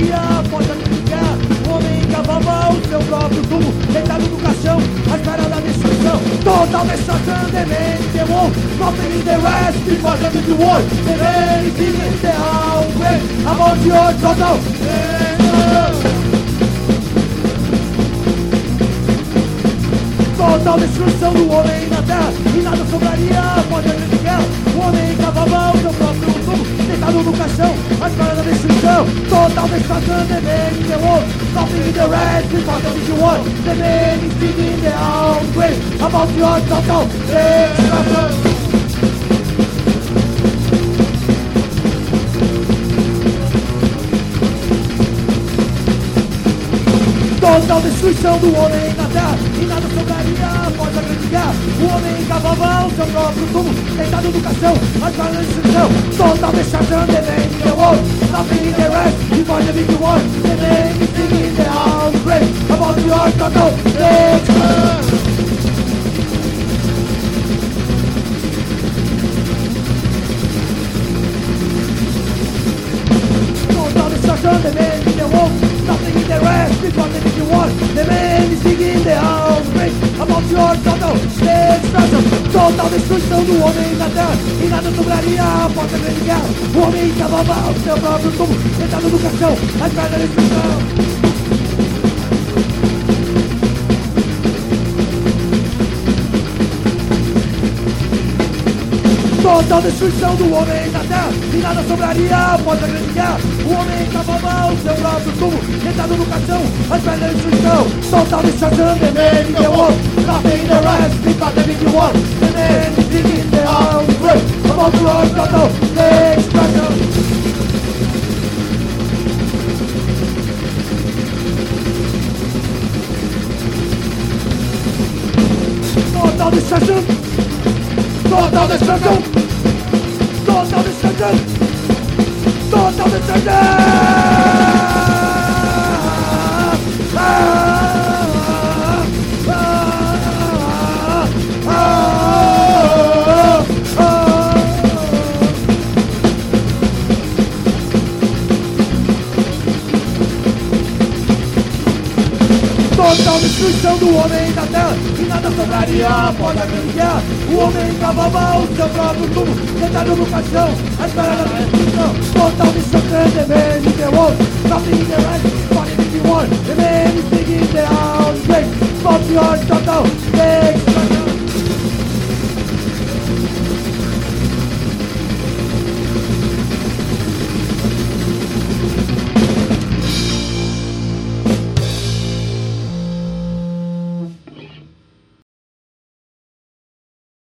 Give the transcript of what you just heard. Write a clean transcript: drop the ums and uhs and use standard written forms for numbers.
assombraria após a grande guerra. O homem cavava o seu próprio túmulo, deitado no caixão, à espera da destruição. Total destruction, the man in the wall, nothing in the rest before the big war. The man is in the outbreak, about your total total destruição do homem na terra, e nada sobraria após a grande guerra. O homem cavava o seu próprio túmulo, deitado no caixão, à espera da destruição. Total destruction, the man in the wall, nothing in the rest before the big war. The man is digging the outbreak, about your total destruction. Total destruição do homem na terra, e nada sobraria após a grande guerra. O homem cavava o seu próprio túmulo, deitado no caixão, à espera da destruição. Total destruction, the man in the wall, nothing in the rest before the big war. The man is digging the outbreak, about your total destruction. Total destruction, the man in the wall, nothing in the rest before the big war. The man is digging the outbreak, about your total destruction. Total destruição do homem na terra, e nada sobraria após a grande guerra. O homem cavava o seu próprio túmulo, deitado no caixão, à espera da destruição. Total destruição do homem na terra, e nada sobraria após a grande guerra. O homem cavava o seu próprio túmulo, deitado no caixão, à espera da destruição. Total destruction, the man in the wall, nothing in the rest before the big war. The man is digging the outbreak, about your total destruction. Total destruction, total destruction, total destruction, total destruction. Total destruição do homem da terra, e nada sobraria após a grande guerra. O homem cavava o seu próprio túmulo, deitado no caixão, à espera da destruição. Total destruction, the man in the wall, nothing in the rest before the big war. The man is digging the outbreak, about your total